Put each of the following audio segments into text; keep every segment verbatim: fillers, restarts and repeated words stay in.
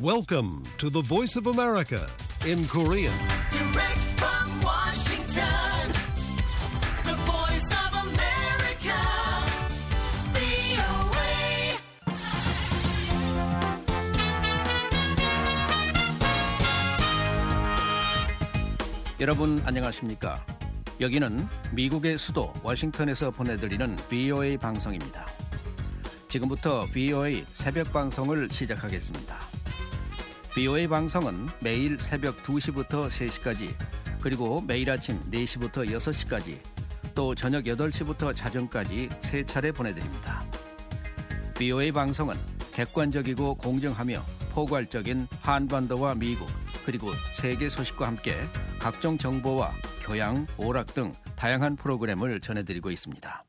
Welcome to the Voice of America in Korean. Direct from Washington, the voice of America, 브이오에이. 여러분 안녕하십니까? 여기는 미국의 수도 워싱턴에서 보내드리는 브이오에이 방송입니다. 지금부터 브이오에이 새벽 방송을 시작하겠습니다. 브이오에이 방송은 매일 새벽 두 시부터 세 시까지, 그리고 매일 아침 네 시부터 여섯 시까지, 또 저녁 여덟 시부터 자정까지 세 차례 보내드립니다. 브이오에이 방송은 객관적이고 공정하며 포괄적인 한반도와 미국, 그리고 세계 소식과 함께 각종 정보와 교양, 오락 등 다양한 프로그램을 전해드리고 있습니다.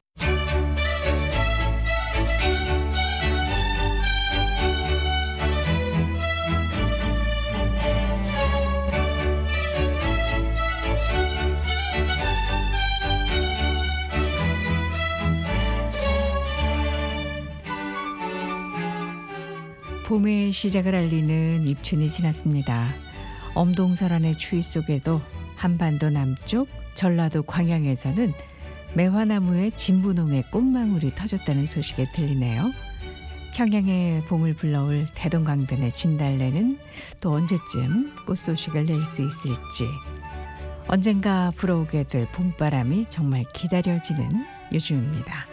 봄의 시작을 알리는 입춘이 지났습니다. 엄동설한의 추위 속에도 한반도 남쪽 전라도 광양에서는 매화나무의 진분홍의 꽃망울이 터졌다는 소식에 들리네요. 평양에 봄을 불러올 대동강변의 진달래는 또 언제쯤 꽃소식을 낼 수 있을지, 언젠가 불어오게 될 봄바람이 정말 기다려지는 요즘입니다.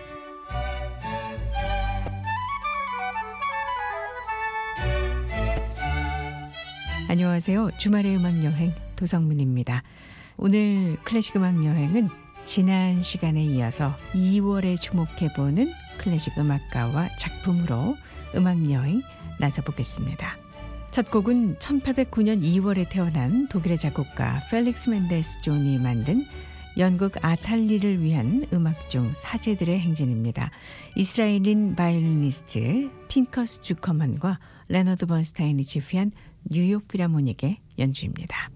안녕하세요. 주말의 음악여행 도성문입니다. 오늘 클래식 음악여행은 지난 시간에 이어서 이월에 주목해보는 클래식 음악가와 작품으로 음악여행 나서보겠습니다. 첫 곡은 천팔백구 년 이월에 태어난 독일의 작곡가 펠릭스 멘델스 존이 만든 연극 아탈리를 위한 음악 중 사제들의 행진입니다. 이스라엘인 바이올리니스트 핀커스 주커만과 레너드 번스타인이 지휘한 뉴욕 필하모닉의 연주입니다.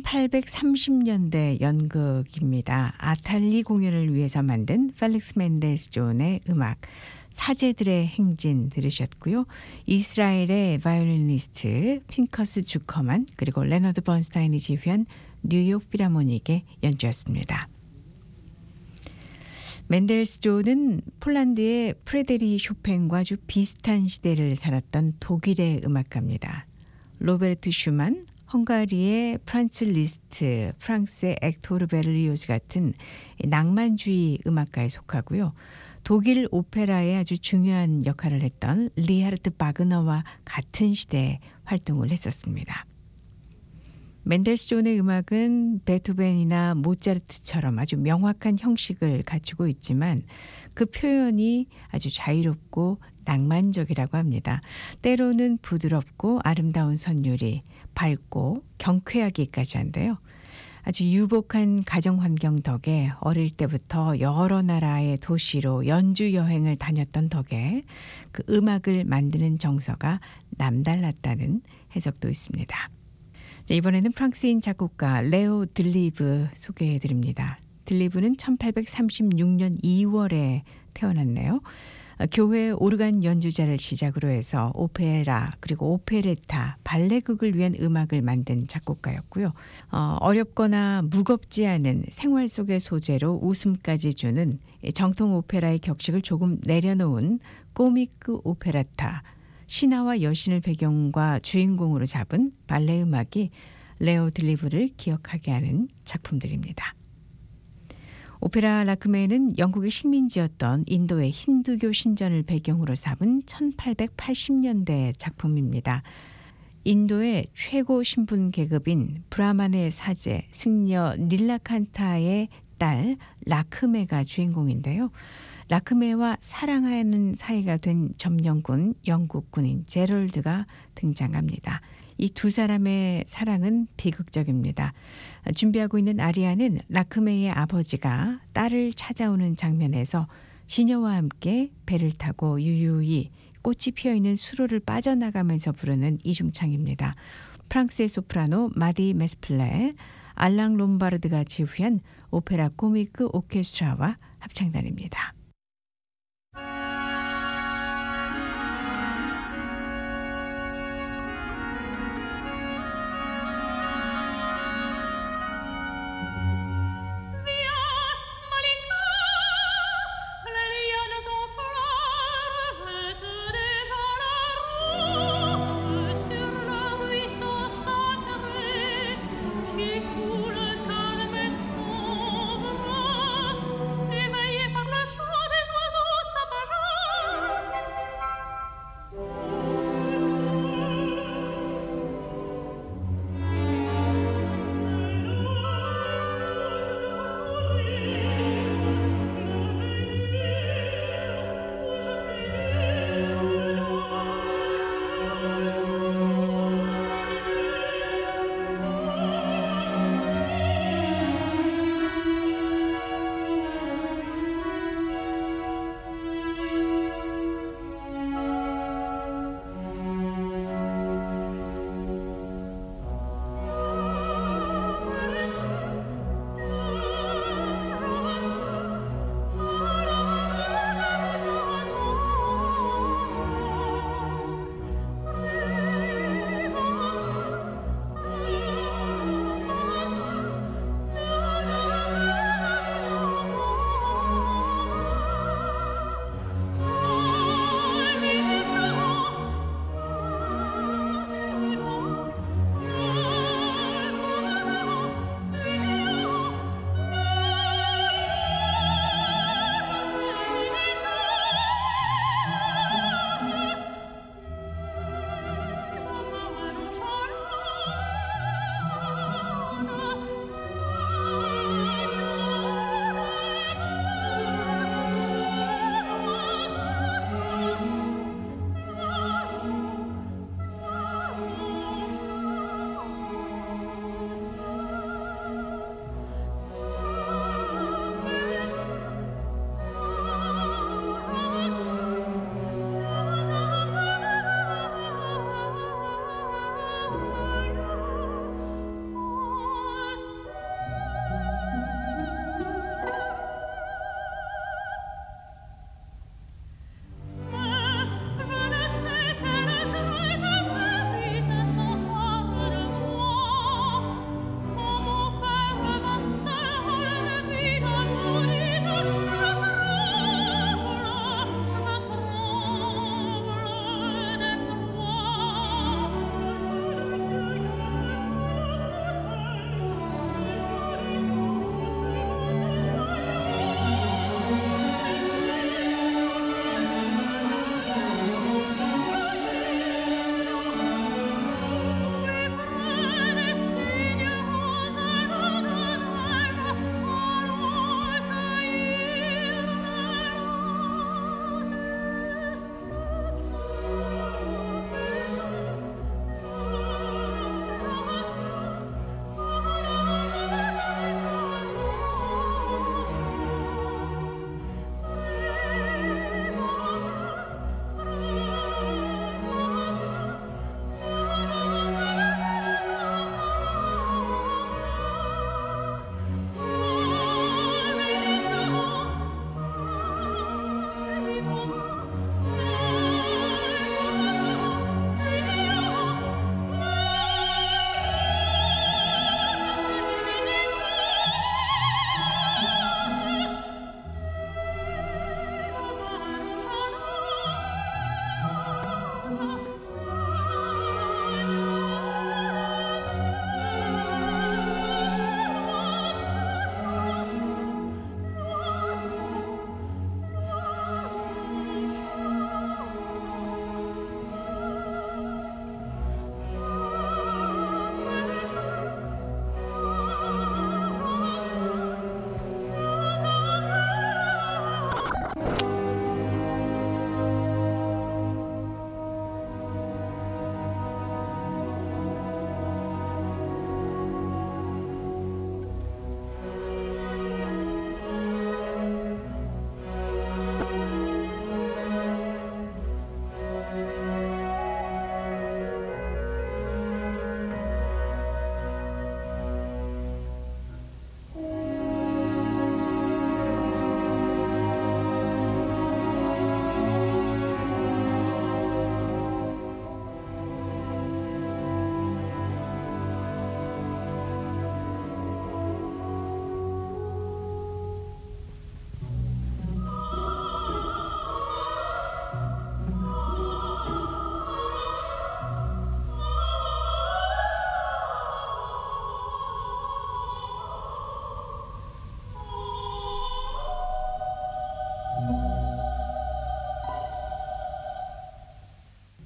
천팔백삼십 년대 연극입니다. 아탈리 공연을 위해서 만든 펠릭스 멘델스 존의 음악 사제들의 행진 들으셨고요. 이스라엘의 바이올리니스트 핑커스 주커만 그리고 레너드 번스타인이 지휘한 뉴욕 필하모닉의 연주였습니다. 멘델스 존은 폴란드의 프레데리 쇼팽과 아주 비슷한 시대를 살았던 독일의 음악가입니다. 로베르트 슈만, 헝가리의 프란츠 리스트, 프랑스의 액토르 베를리오즈 같은 낭만주의 음악가에 속하고요. 독일 오페라에 아주 중요한 역할을 했던 리하르트 바그너와 같은 시대에 활동을 했었습니다. 멘델스 존의 음악은 베토벤이나 모차르트처럼 아주 명확한 형식을 갖추고 있지만 그 표현이 아주 자유롭고 낭만적이라고 합니다. 때로는 부드럽고 아름다운 선율이 밝고 경쾌하기까지 한데요. 아주 유복한 가정 환경 덕에 어릴 때부터 여러 나라의 도시로 연주 여행을 다녔던 덕에 그 음악을 만드는 정서가 남달랐다는 해석도 있습니다. 이번에는 프랑스인 작곡가 레오 들리브 소개해드립니다. 들리브는 천팔백삼십육 년 이월에 태어났네요. 교회 오르간 연주자를 시작으로 해서 오페라 그리고 오페레타, 발레극을 위한 음악을 만든 작곡가였고요. 어, 어렵거나 무겁지 않은 생활 속의 소재로 웃음까지 주는 정통 오페라의 격식을 조금 내려놓은 코미크 오페라타, 신화와 여신을 배경과 주인공으로 잡은 발레 음악이 레오 들리브를 기억하게 하는 작품들입니다. 오페라 라크메는 영국의 식민지였던 인도의 힌두교 신전을 배경으로 삼은 천팔백팔십 년대 작품입니다. 인도의 최고 신분 계급인 브라만의 사제 승려 닐라칸타의 딸 라크메가 주인공인데요. 라크메와 사랑하는 사이가 된 점령군 영국 군인 제럴드가 등장합니다. 이 두 사람의 사랑은 비극적입니다. 준비하고 있는 아리아는 라크메의 아버지가 딸을 찾아오는 장면에서 시녀와 함께 배를 타고 유유히 꽃이 피어있는 수로를 빠져나가면서 부르는 이중창입니다. 프랑스의 소프라노 마디 메스플레, 알랑 롬바르드가 지휘한 오페라 코미크 오케스트라와 합창단입니다. Coule calme et sombre, éveillé par le chant.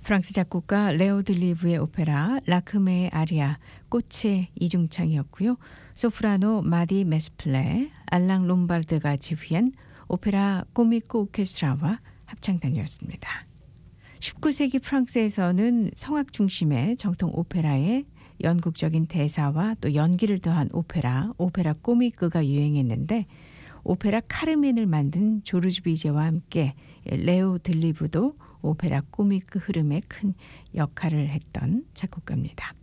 프랑스 작곡가 레오 들리브의 오페라 라크메의 아리아 꽃의 이중창이었고요. 소프라노 마디 메스플레, 알랑 롬바르드가 지휘한 오페라 꼬미크 오케스트라와 합창단이었습니다. 십구 세기 프랑스에서는 성악 중심의 정통 오페라에 연극적인 대사와 또 연기를 더한 오페라, 오페라 꼬미크가 유행했는데 오페라 카르멘을 만든 조르주 비제와 함께 레오 들리브도 오페라 꼬미크 흐름에 큰 역할을 했던 작곡가입니다.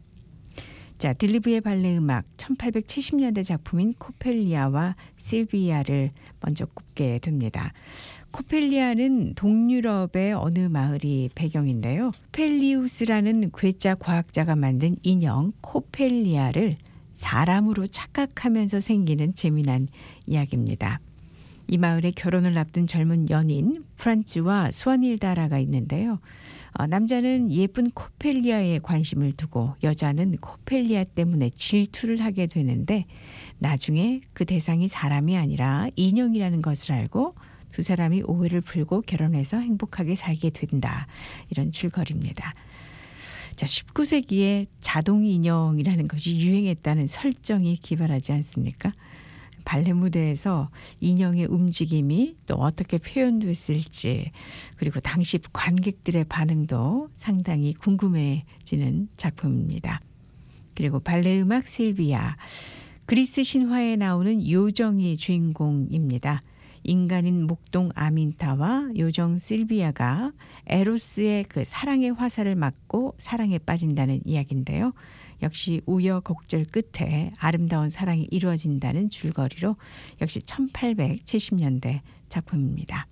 자, 들리브의 발레 음악 천팔백칠십 년대 작품인 코펠리아와 실비아를 먼저 꼽게 됩니다. 코펠리아는 동유럽의 어느 마을이 배경인데요. 펠리우스라는 괴짜 과학자가 만든 인형 코펠리아를 사람으로 착각하면서 생기는 재미난 이야기입니다. 이 마을에 결혼을 앞둔 젊은 연인 프란츠와 스완일다라가 있는데요. 어, 남자는 예쁜 코펠리아에 관심을 두고 여자는 코펠리아 때문에 질투를 하게 되는데 나중에 그 대상이 사람이 아니라 인형이라는 것을 알고 두 사람이 오해를 풀고 결혼해서 행복하게 살게 된다. 이런 줄거리입니다. 자, 십구 세기에 자동 인형이라는 것이 유행했다는 설정이 기발하지 않습니까? 발레 무대에서 인형의 움직임이 또 어떻게 표현됐을지 그리고 당시 관객들의 반응도 상당히 궁금해지는 작품입니다. 그리고 발레 음악 실비아, 그리스 신화에 나오는 요정이 주인공입니다. 인간인 목동 아민타와 요정 실비아가 에로스의 그 사랑의 화살을 맞고 사랑에 빠진다는 이야기인데요. 역시 우여곡절 끝에 아름다운 사랑이 이루어진다는 줄거리로 역시 천팔백칠십 년대 작품입니다.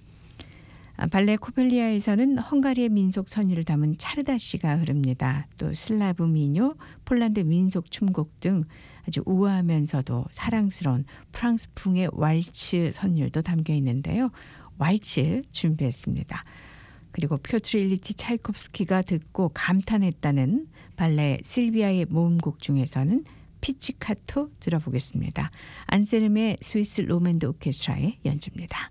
발레 코펠리아에서는 헝가리의 민속 선율을 담은 차르다시가 흐릅니다. 또 슬라브 민요, 폴란드 민속 춤곡 등 아주 우아하면서도 사랑스러운 프랑스풍의 왈츠 선율도 담겨 있는데요. 왈츠 준비했습니다. 그리고 표트르 일리치 차이콥스키가 듣고 감탄했다는 발레 실비아의 모음곡 중에서는 피치카토 들어보겠습니다. 안세름의 스위스 로맨드 오케스트라의 연주입니다.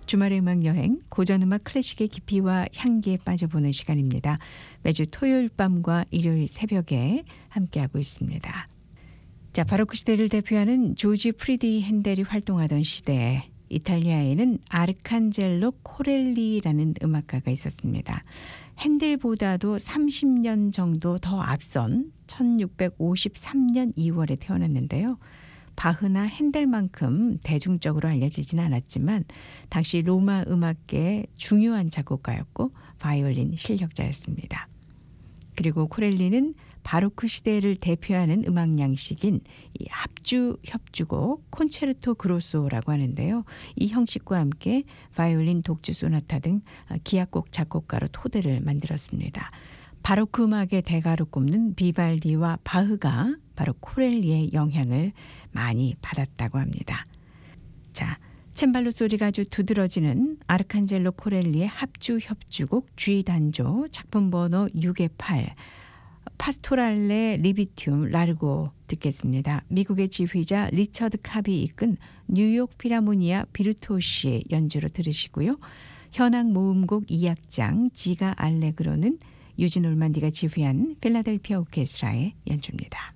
주말의 음악 여행, 고전 음악 클래식의 깊이와 향기에 빠져보는 시간입니다. 매주 토요일 밤과 일요일 새벽에 함께하고 있습니다. 자, 바로크 시대를 대표하는 조지 프리디 핸델이 활동하던 시대에 이탈리아에는 아르칸젤로 코렐리라는 음악가가 있었습니다. 핸델보다도 삼십 년 정도 더 앞선 천육백오십삼 년 이월에 태어났는데요. 바흐나 핸델만큼 대중적으로 알려지지는 않았지만 당시 로마 음악계의 중요한 작곡가였고 바이올린 실력자였습니다. 그리고 코렐리는 바로크 시대를 대표하는 음악 양식인 이 합주 협주곡 콘체르토 그로소라고 하는데요. 이 형식과 함께 바이올린 독주 소나타 등 기악곡 작곡가로 토대를 만들었습니다. 바로크 음악의 대가로 꼽는 비발디와 바흐가 바로 코렐리의 영향을 많이 받았다고 합니다. 자, 챈발로 소리가 아주 두드러지는 아르칸젤로 코렐리의 합주 협주곡 G 단조 작품 번호 육의 팔 파스토랄레 리비튬 라르고 듣겠습니다. 미국의 지휘자 리처드 캅이 이끈 뉴욕 필하모니아 비르토시의 연주로 들으시고요. 현악 모음곡 이 악장 지가 알레그로는 유진 올만디가 지휘한 필라델피아 오케스트라의 연주입니다.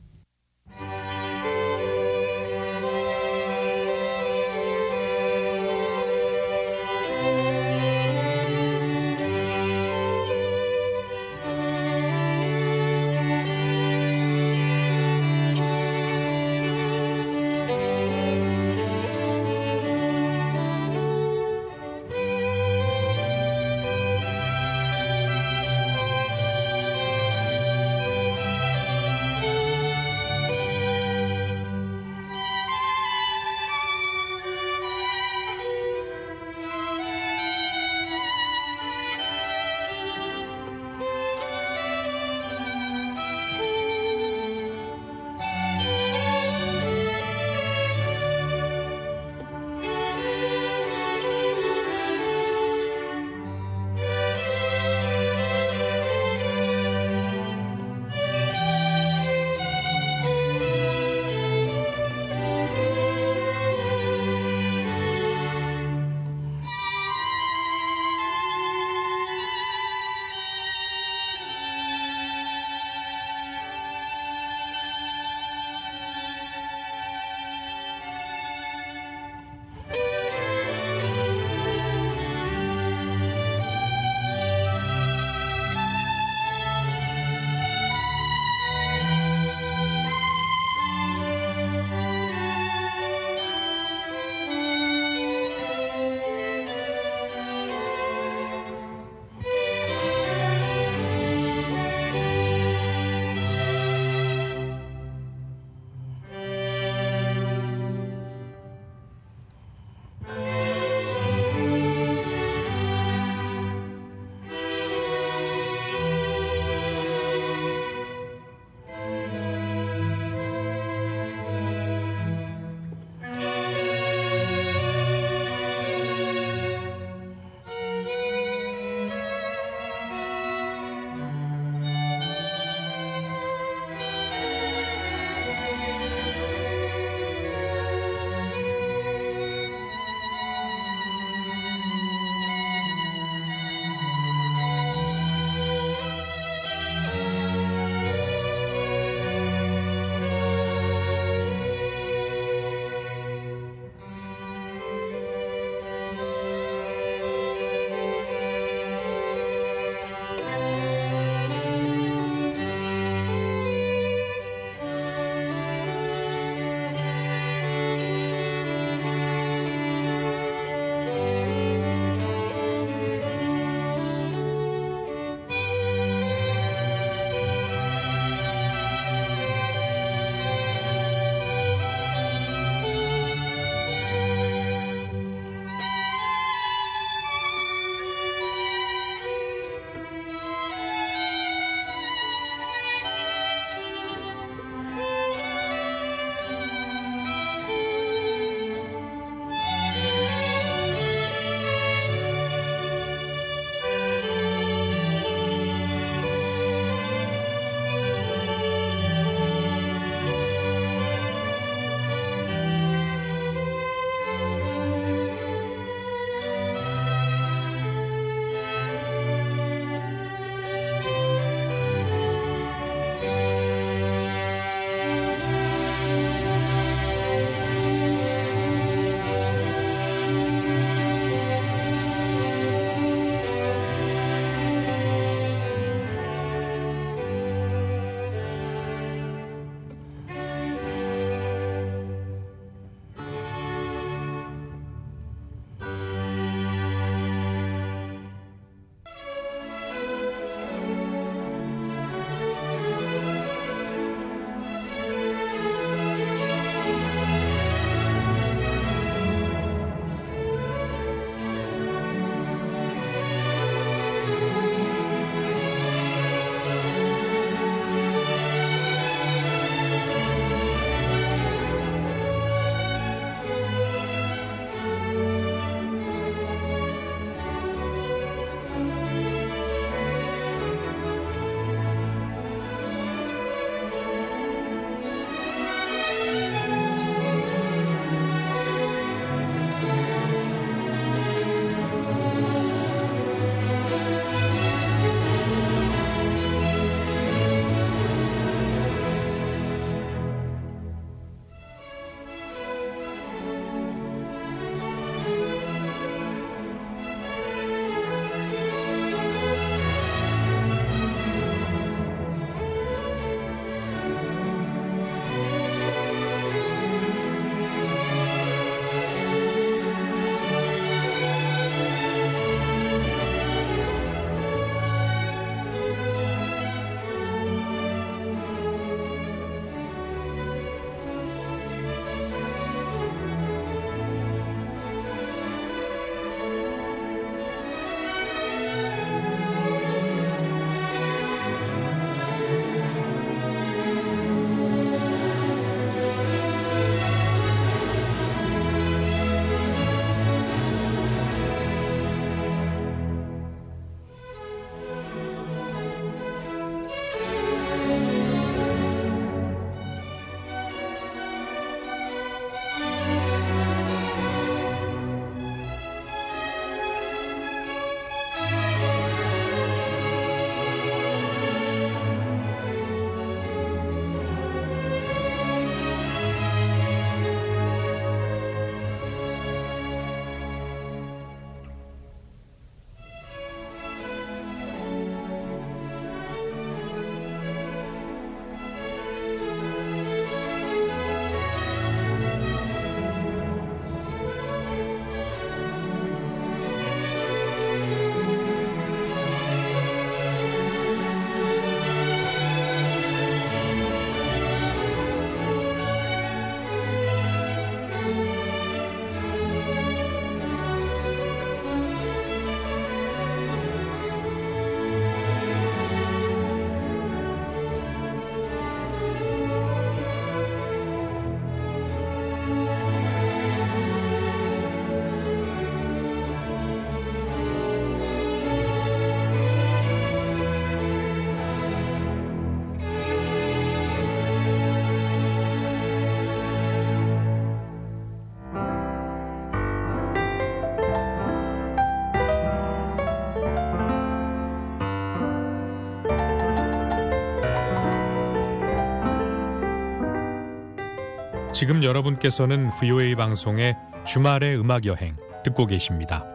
지금 여러분께서는 브이오에이 방송의 주말의 음악 여행 듣고 계십니다.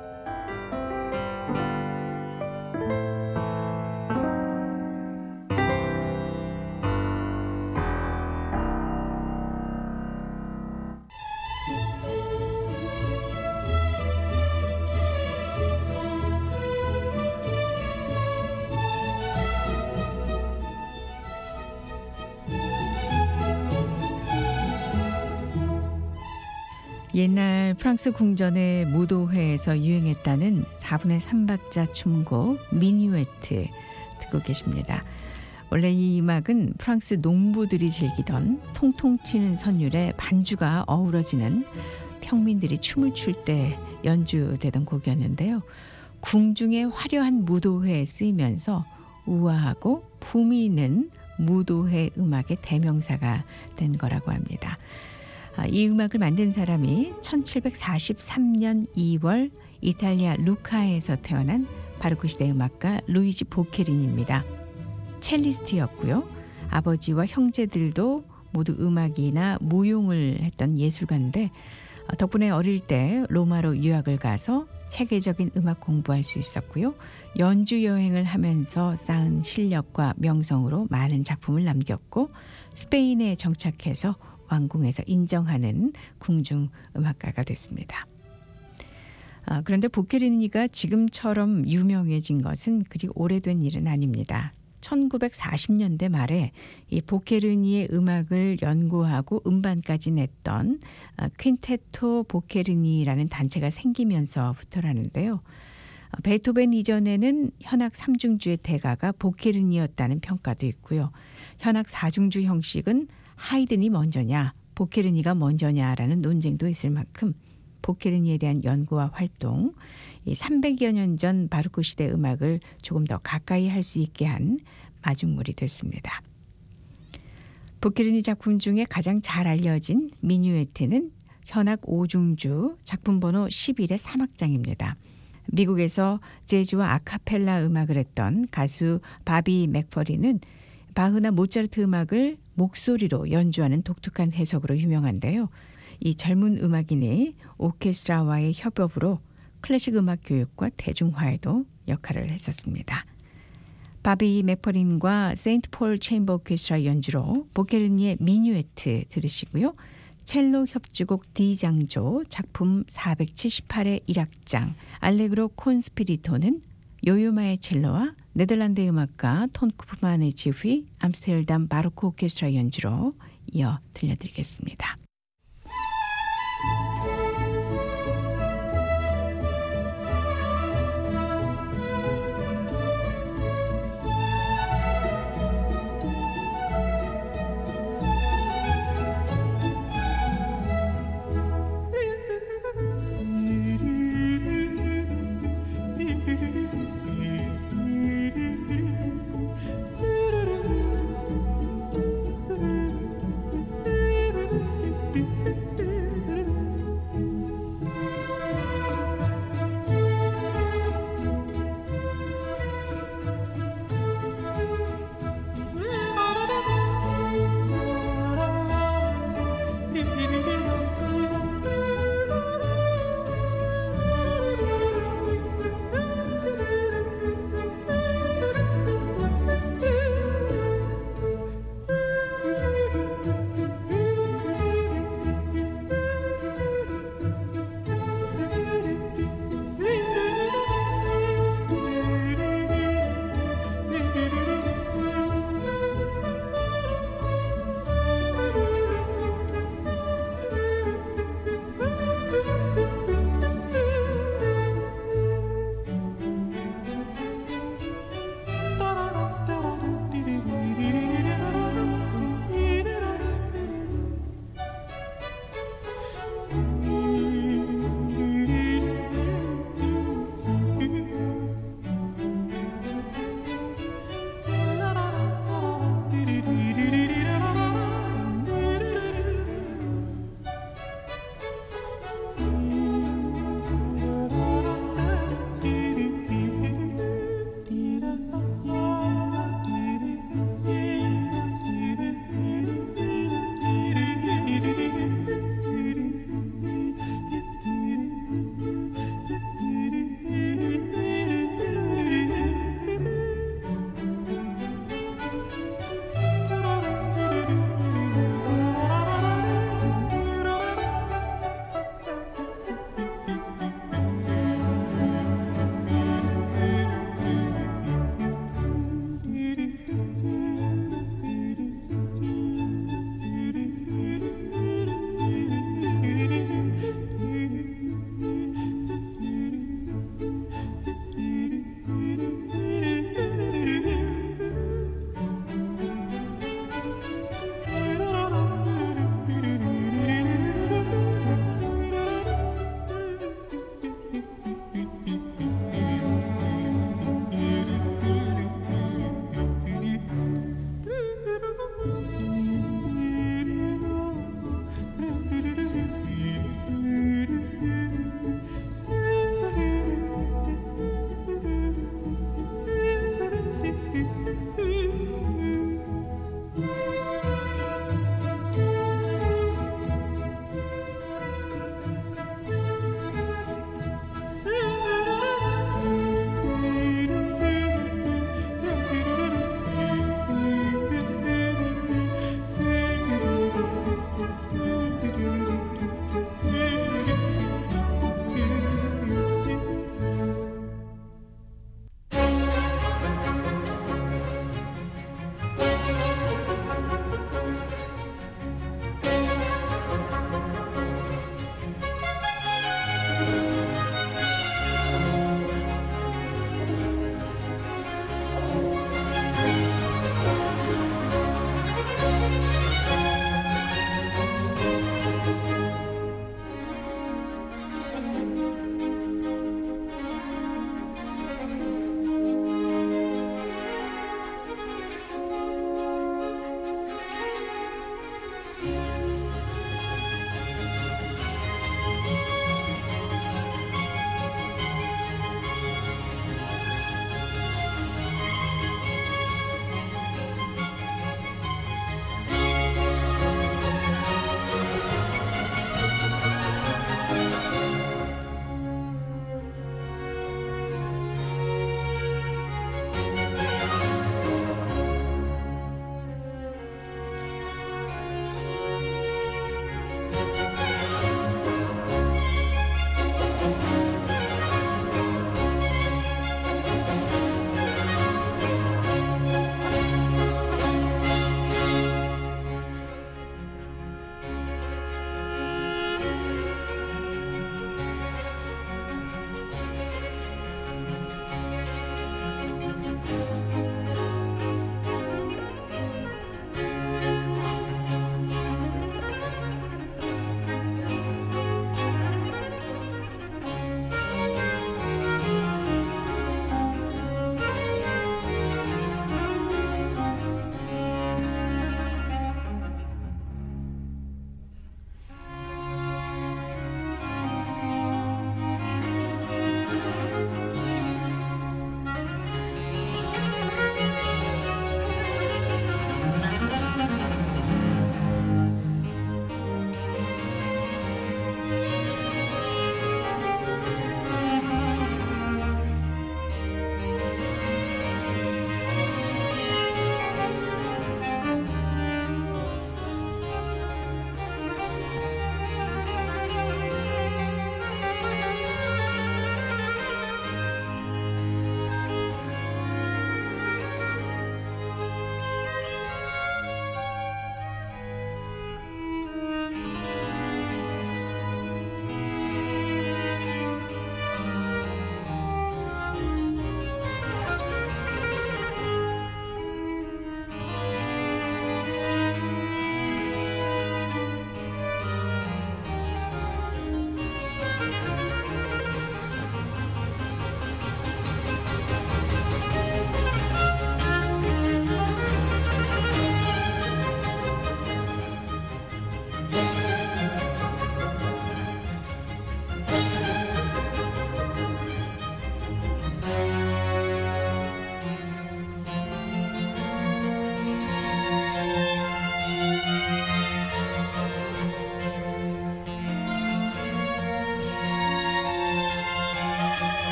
옛날 프랑스 궁전의 무도회에서 유행했다는 사분의 삼 박자 춤곡 미뉴에트 듣고 계십니다. 원래 이 음악은 프랑스 농부들이 즐기던 통통 튀는 선율에 반주가 어우러지는 평민들이 춤을 출 때 연주되던 곡이었는데요. 궁중의 화려한 무도회에 쓰이면서 우아하고 품위 있는 무도회 음악의 대명사가 된 거라고 합니다. 이 음악을 만든 사람이 천칠백사십삼 년 이월 이탈리아 루카에서 태어난 바로크 시대 음악가 루이지 보케린입니다. 첼리스트였고요. 아버지와 형제들도 모두 음악이나 무용을 했던 예술가인데 덕분에 어릴 때 로마로 유학을 가서 체계적인 음악 공부할 수 있었고요. 연주 여행을 하면서 쌓은 실력과 명성으로 많은 작품을 남겼고 스페인에 정착해서 왕궁에서 인정하는 궁중 음악가가 됐습니다. 아, 그런데 보케리니가 지금처럼 유명해진 것은 그리 오래된 일은 아닙니다. 천구백사십 년대 말에 이 보케르니의 음악을 연구하고 음반까지 냈던 퀸테토 보케르니라는 단체가 생기면서부터라는데요. 베토벤 이전에는 현악 삼중주의 대가가 보케르니였다는 평가도 있고요. 현악 사중주 형식은 하이든이 먼저냐 보케르니가 먼저냐라는 논쟁도 있을 만큼 보케르니에 대한 연구와 활동, 이 삼백여 년 전 바로크 시대 음악을 조금 더 가까이 할 수 있게 한 마중물이 됐습니다. 보케르니 작품 중에 가장 잘 알려진 미뉴에트는 현악 오중주 작품 번호 십일의 삼 악장입니다. 미국에서 재즈와 아카펠라 음악을 했던 가수 바비 맥퍼리는 바흐나 모차르트 음악을 목소리로 연주하는 독특한 해석으로 유명한데요. 이 젊은 음악인이 오케스트라와의 협업으로 클래식 음악 교육과 대중화에도 역할을 했었습니다. 바비 맥퍼린과 세인트 폴 체인버 오케스트라 연주로 보케르니의 미뉴에트 들으시고요. 첼로 협주곡 D장조 작품 사백칠십팔의 일 악장 알레그로 콘스피리토는 요요마의 첼로와 네덜란드 음악가 톤 쿠프만의 지휘 암스테르담 바로크 오케스트라 연주로 이어 들려드리겠습니다.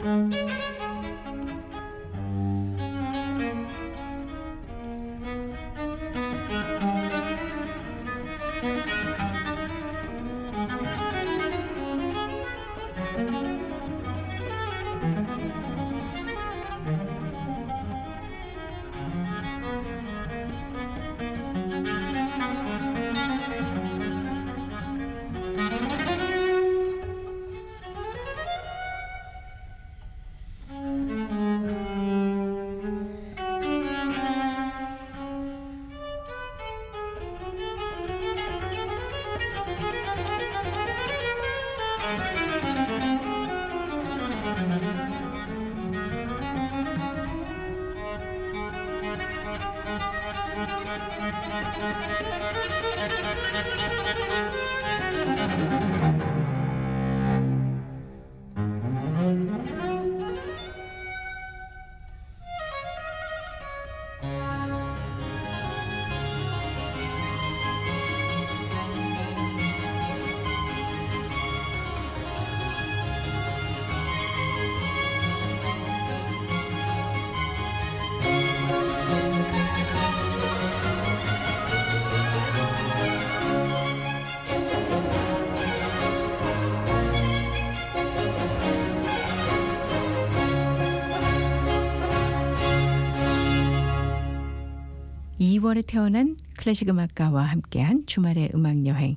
이월에 태어난 클래식 음악가와 함께한 주말의 음악 여행.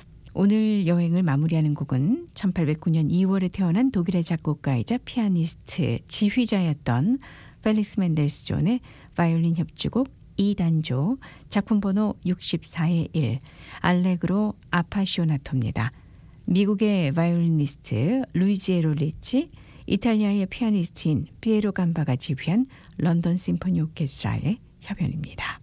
오늘 여행을 마무리하는 곡은 천팔백구 년 이월에 태어난 독일의 작곡가이자 피아니스트, 지휘자였던 펠릭스 멘델스 존의 바이올린 협주곡 이 단조, 작품 번호 육십사의 일, 알레그로 아파시오나토입니다. 미국의 바이올리니스트 루이지에로 리치, 이탈리아의 피아니스트인 피에로 감바가 지휘한 런던 심포니 오케스트라의 협연입니다.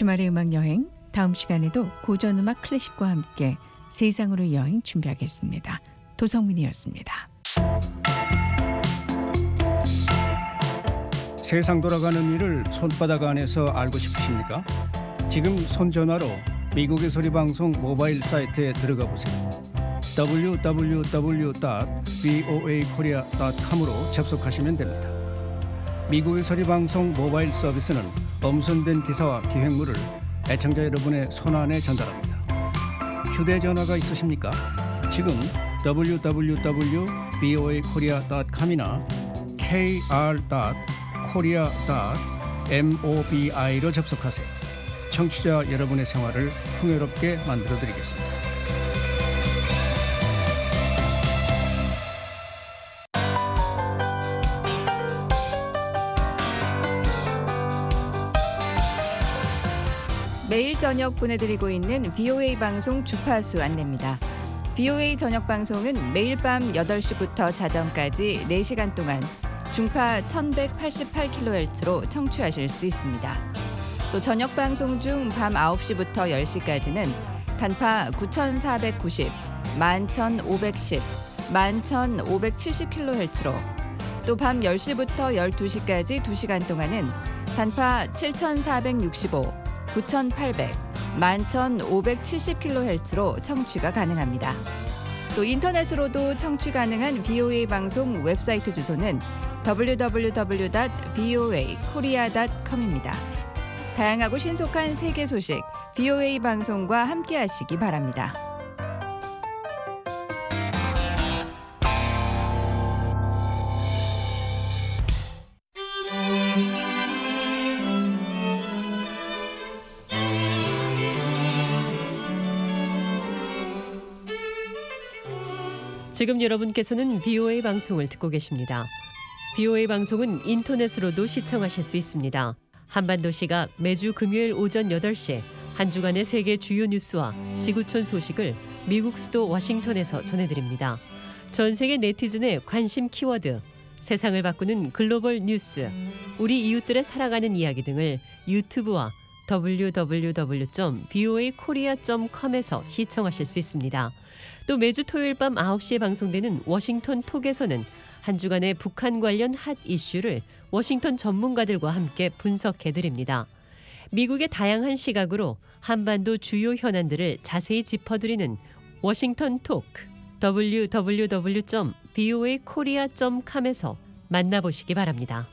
주말의 음악 여행, 다음 시간에도 고전 음악 클래식과 함께 세상으로 여행 준비하겠습니다. 도성민이었습니다. 세상 돌아가는 일을 손바닥 안에서 알고 싶으십니까? 지금 손전화로 미국의 소리방송 모바일 사이트에 들어가 보세요. 더블유 더블유 더블유 닷 브이오에이 코리아 닷 컴으로 접속하시면 됩니다. 미국의 소리방송 모바일 서비스는 엄선된 기사와 기획물을 애청자 여러분의 손안에 전달합니다. 휴대전화가 있으십니까? 지금 더블유 더블유 더블유 닷 브이오에이 코리아 닷 컴이나 케이알 닷 코리아 닷 모비로 접속하세요. 청취자 여러분의 생활을 풍요롭게 만들어드리겠습니다. 매일 저녁 보내드리고 있는 브이오에이 방송 주파수 안내입니다. 브이오에이 저녁 방송은 매일 밤 여덟 시부터 자정까지 네 시간 동안 중파 천백팔십팔 킬로헤르츠로 청취하실 수 있습니다. 또 저녁 방송 중 밤 아홉 시부터 열 시까지는 단파 구천사백구십, 만 천오백십, 만 천오백칠십 킬로헤르츠로 또 밤 열 시부터 열두 시까지 두 시간 동안은 단파 칠천사백육십오, 구천팔백, 만 천오백칠십 킬로헤르츠로 청취가 가능합니다. 또 인터넷으로도 청취 가능한 브이오에이 방송 웹사이트 주소는 더블유 더블유 더블유 닷 브이오에이 코리아 닷 컴입니다. 다양하고 신속한 세계 소식, 브이오에이 방송과 함께하시기 바랍니다. 지금 여러분께서는 브이오에이 방송을 듣고 계십니다. 브이오에이 방송은 인터넷으로도 시청하실 수 있습니다. 한반도시가 매주 금요일 오전 여덟 시 한 주간의 세계 주요 뉴스와 지구촌 소식을 미국 수도 워싱턴에서 전해드립니다. 전 세계 네티즌의 관심 키워드, 세상을 바꾸는 글로벌 뉴스, 우리 이웃들의 살아가는 이야기 등을 유튜브와 더블유 더블유 더블유 점 브이오에이 코리아 점 컴에서 시청하실 수 있습니다. 또 매주 토요일 밤 아홉 시에 방송되는 워싱턴 톡에서는 한 주간의 북한 관련 핫 이슈를 워싱턴 전문가들과 함께 분석해드립니다. 미국의 다양한 시각으로 한반도 주요 현안들을 자세히 짚어드리는 워싱턴 톡, 더블유 더블유 더블유 점 브이오에이 코리아 점 컴에서 만나보시기 바랍니다.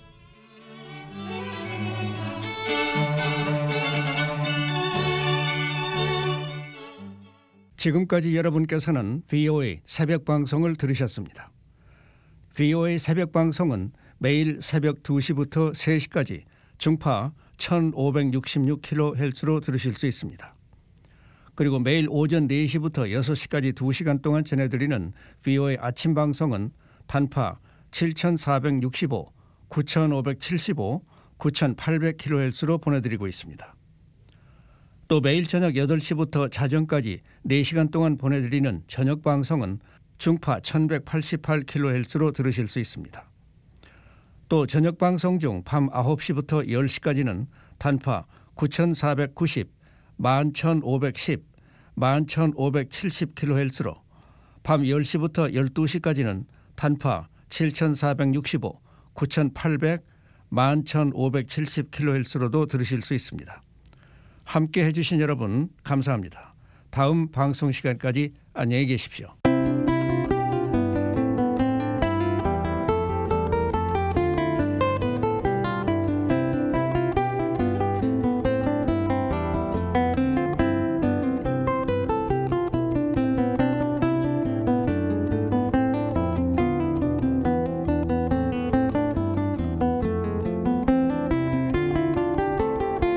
지금까지 여러분께서는 브이오에이 새벽 방송을 들으셨습니다. 브이오에이 새벽 방송은 매일 새벽 두 시부터 세 시까지 중파 천오백육십육 킬로헤르츠로 들으실 수 있습니다. 그리고 매일 오전 네 시부터 여섯 시까지 두 시간 동안 전해드리는 브이오에이 아침 방송은 단파 칠천사백육십오, 구천오백칠십오, 구천팔백 킬로헤르츠로 보내드리고 있습니다. 또 매일 저녁 여덟 시부터 자정까지 네 시간 동안 보내드리는 저녁 방송은 중파 천백팔십팔 킬로헤르츠로 들으실 수 있습니다. 또 저녁 방송 중 밤 아홉 시부터 열 시까지는 단파 구천사백구십, 만 천오백십, 만 천오백칠십 킬로헤르츠로, 밤 열 시부터 열두 시까지는 단파 칠천사백육십오, 구천팔백, 만 천오백칠십 킬로헤르츠로도 들으실 수 있습니다. 함께 해주신 여러분 감사합니다. 다음 방송 시간까지 안녕히 계십시오.